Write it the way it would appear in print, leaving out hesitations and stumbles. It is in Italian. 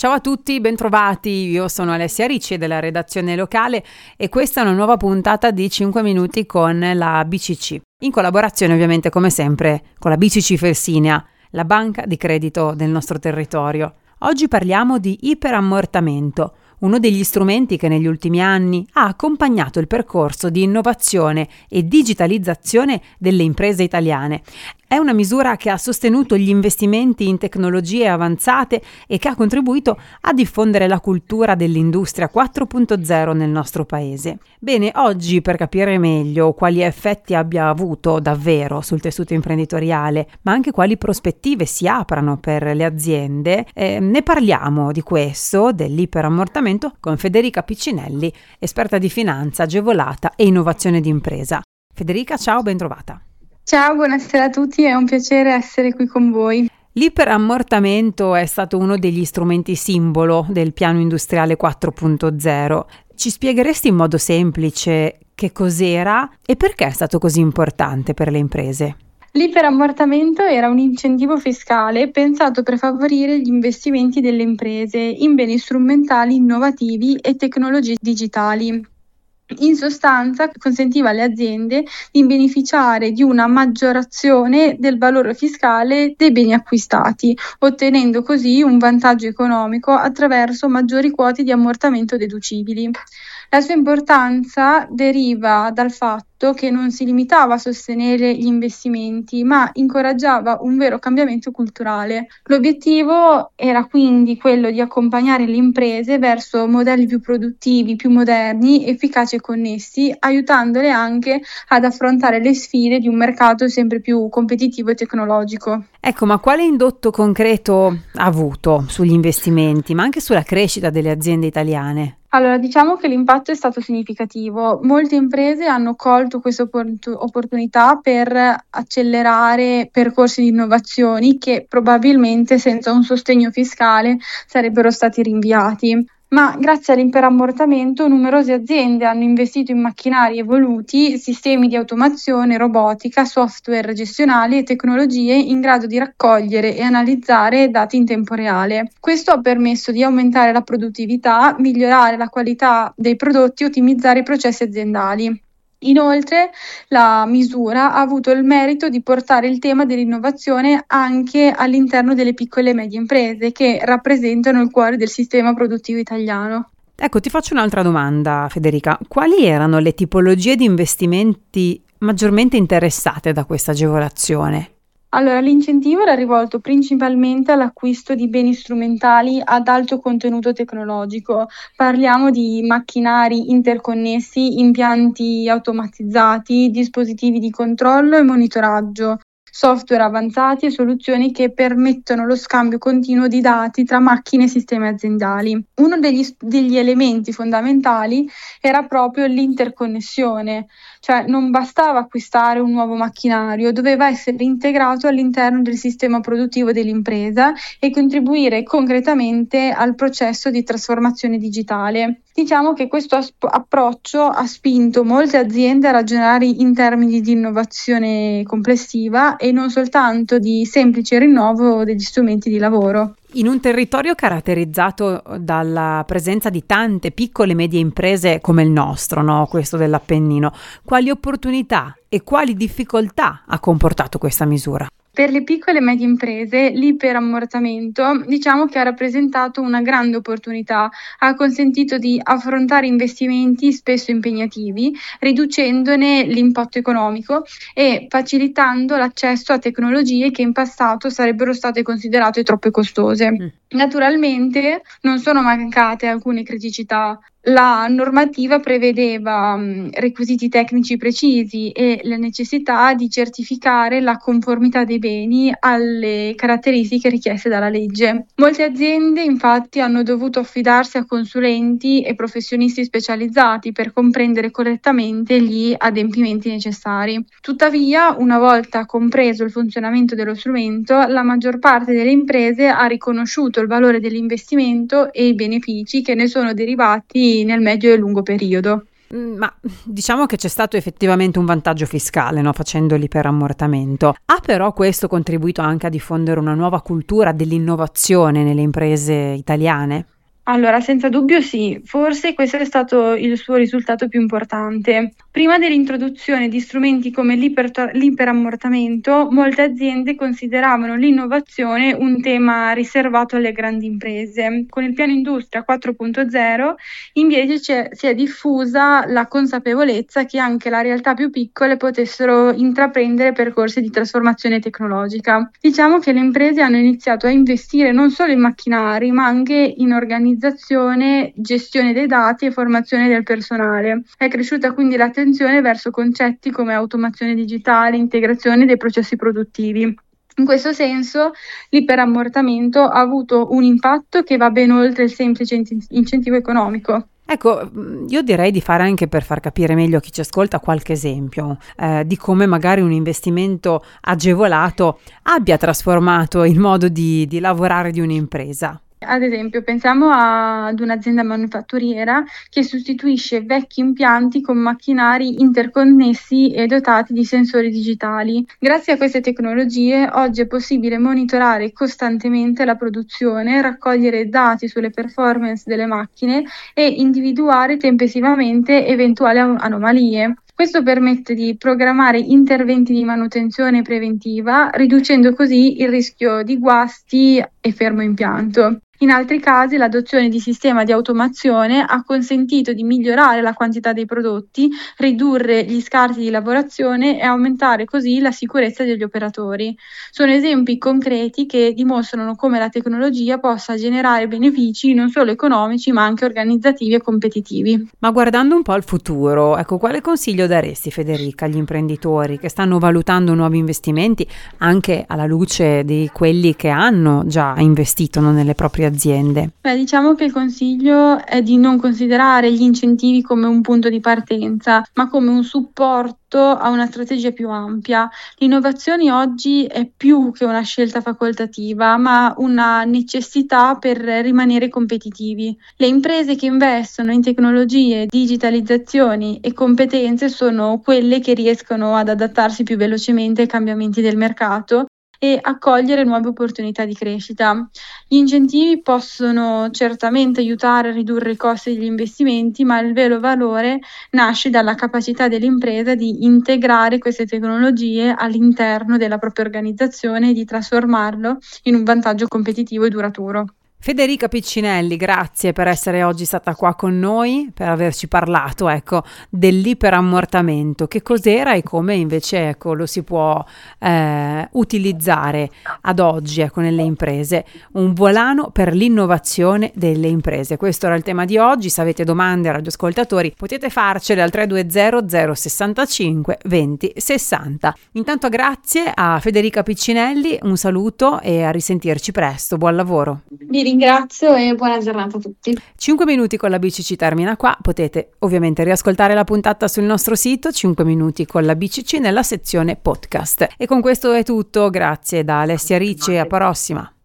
Ciao a tutti, bentrovati, io sono Alessia Ricci della redazione locale e questa è una nuova puntata di 5 minuti con la BCC, in collaborazione ovviamente come sempre con la BCC Felsinea, la banca di credito del nostro territorio. Oggi parliamo di iperammortamento, uno degli strumenti che negli ultimi anni ha accompagnato il percorso di innovazione e digitalizzazione delle imprese italiane. È una misura che ha sostenuto gli investimenti in tecnologie avanzate e che ha contribuito a diffondere la cultura dell'industria 4.0 nel nostro paese. Bene, oggi per capire meglio quali effetti abbia avuto davvero sul tessuto imprenditoriale, ma anche quali prospettive si aprano per le aziende, ne parliamo di questo, dell'iperammortamento, con Federica Piccinelli, esperta di finanza agevolata e innovazione di impresa. Federica, ciao, ben trovata. Ciao, buonasera a tutti, è un piacere essere qui con voi. L'iperammortamento è stato uno degli strumenti simbolo del piano industriale 4.0. Ci spiegheresti in modo semplice che cos'era e perché è stato così importante per le imprese? L'iperammortamento era un incentivo fiscale pensato per favorire gli investimenti delle imprese in beni strumentali innovativi e tecnologie digitali. In sostanza consentiva alle aziende di beneficiare di una maggiorazione del valore fiscale dei beni acquistati, ottenendo così un vantaggio economico attraverso maggiori quote di ammortamento deducibili. La sua importanza deriva dal fatto che non si limitava a sostenere gli investimenti, ma incoraggiava un vero cambiamento culturale. L'obiettivo era quindi quello di accompagnare le imprese verso modelli più produttivi, più moderni, efficaci e connessi, aiutandole anche ad affrontare le sfide di un mercato sempre più competitivo e tecnologico. Ecco, ma quale indotto concreto ha avuto sugli investimenti, ma anche sulla crescita delle aziende italiane? Allora, diciamo che l'impatto è stato significativo. Molte imprese hanno colto questa opportunità per accelerare percorsi di innovazioni che probabilmente senza un sostegno fiscale sarebbero stati rinviati. Ma grazie all'iperammortamento numerose aziende hanno investito in macchinari evoluti, sistemi di automazione, robotica, software gestionali e tecnologie in grado di raccogliere e analizzare dati in tempo reale. Questo ha permesso di aumentare la produttività, migliorare la qualità dei prodotti e ottimizzare i processi aziendali. Inoltre, la misura ha avuto il merito di portare il tema dell'innovazione anche all'interno delle piccole e medie imprese, che rappresentano il cuore del sistema produttivo italiano. Ecco, ti faccio un'altra domanda, Federica. Quali erano le tipologie di investimenti maggiormente interessate da questa agevolazione? Allora, l'incentivo era rivolto principalmente all'acquisto di beni strumentali ad alto contenuto tecnologico. Parliamo di macchinari interconnessi, impianti automatizzati, dispositivi di controllo e monitoraggio, software avanzati e soluzioni che permettono lo scambio continuo di dati tra macchine e sistemi aziendali. Uno degli elementi fondamentali era proprio l'interconnessione, cioè non bastava acquistare un nuovo macchinario, doveva essere integrato all'interno del sistema produttivo dell'impresa e contribuire concretamente al processo di trasformazione digitale. Diciamo che questo approccio ha spinto molte aziende a ragionare in termini di innovazione complessiva e non soltanto di semplice rinnovo degli strumenti di lavoro. In un territorio caratterizzato dalla presenza di tante piccole e medie imprese come il nostro, no? Questo dell'Appennino, quali opportunità e quali difficoltà ha comportato questa misura? Per le piccole e medie imprese l'iperammortamento diciamo che ha rappresentato una grande opportunità, ha consentito di affrontare investimenti spesso impegnativi, riducendone l'impatto economico e facilitando l'accesso a tecnologie che in passato sarebbero state considerate troppo costose. Naturalmente non sono mancate alcune criticità. La normativa prevedeva requisiti tecnici precisi e la necessità di certificare la conformità dei beni alle caratteristiche richieste dalla legge. Molte aziende infatti hanno dovuto affidarsi a consulenti e professionisti specializzati per comprendere correttamente gli adempimenti necessari. Tuttavia, una volta compreso il funzionamento dello strumento, la maggior parte delle imprese ha riconosciuto il valore dell'investimento e i benefici che ne sono derivati nel medio e lungo periodo. Ma diciamo che c'è stato effettivamente un vantaggio fiscale, no? Facendo l'iperammortamento. Ha però questo contribuito anche a diffondere una nuova cultura dell'innovazione nelle imprese italiane? Allora, senza dubbio sì, forse questo è stato il suo risultato più importante. Prima dell'introduzione di strumenti come l'iperammortamento, molte aziende consideravano l'innovazione un tema riservato alle grandi imprese. Con il piano Industria 4.0 invece si è diffusa la consapevolezza che anche le realtà più piccole potessero intraprendere percorsi di trasformazione tecnologica. Diciamo che le imprese hanno iniziato a investire non solo in macchinari, ma anche in organizzazione, gestione dei dati e formazione del personale. È cresciuta quindi l'attenzione verso concetti come automazione digitale, integrazione dei processi produttivi. In questo senso, l'iperammortamento ha avuto un impatto che va ben oltre il semplice incentivo economico. Ecco, io direi di fare anche, per far capire meglio a chi ci ascolta, qualche esempio di come magari un investimento agevolato abbia trasformato il modo di lavorare di un'impresa. Ad esempio, pensiamo ad un'azienda manufatturiera che sostituisce vecchi impianti con macchinari interconnessi e dotati di sensori digitali. Grazie a queste tecnologie, oggi è possibile monitorare costantemente la produzione, raccogliere dati sulle performance delle macchine e individuare tempestivamente eventuali anomalie. Questo permette di programmare interventi di manutenzione preventiva, riducendo così il rischio di guasti e fermo impianto. In altri casi, l'adozione di sistemi di automazione ha consentito di migliorare la quantità dei prodotti, ridurre gli scarti di lavorazione e aumentare così la sicurezza degli operatori. Sono esempi concreti che dimostrano come la tecnologia possa generare benefici non solo economici, ma anche organizzativi e competitivi. Ma guardando un po' al futuro, ecco, quale consiglio daresti, Federica, agli imprenditori che stanno valutando nuovi investimenti anche alla luce di quelli che hanno già investito nelle proprie aziende? Diciamo che il consiglio è di non considerare gli incentivi come un punto di partenza, ma come un supporto a una strategia più ampia. L'innovazione oggi è più che una scelta facoltativa, ma una necessità per rimanere competitivi. Le imprese che investono in tecnologie, digitalizzazioni e competenze sono quelle che riescono ad adattarsi più velocemente ai cambiamenti del mercato e accogliere nuove opportunità di crescita. Gli incentivi possono certamente aiutare a ridurre i costi degli investimenti, ma il vero valore nasce dalla capacità dell'impresa di integrare queste tecnologie all'interno della propria organizzazione e di trasformarlo in un vantaggio competitivo e duraturo. Federica Piccinelli, grazie per essere oggi stata qua con noi, per averci parlato, dell'iperammortamento, che cos'era e come invece, lo si può utilizzare ad oggi, nelle imprese. Un volano per l'innovazione delle imprese. Questo era il tema di oggi. Se avete domande, radioascoltatori, potete farcele al 320 065 20 60. Intanto grazie a Federica Piccinelli, un saluto e a risentirci presto. Buon lavoro. Vi ringrazio e buona giornata a tutti. 5 minuti con la BCC termina qua. Potete ovviamente riascoltare la puntata sul nostro sito 5 minuti con la BCC nella sezione podcast. E con questo è tutto. Grazie da Alessia Ricci e alla prossima.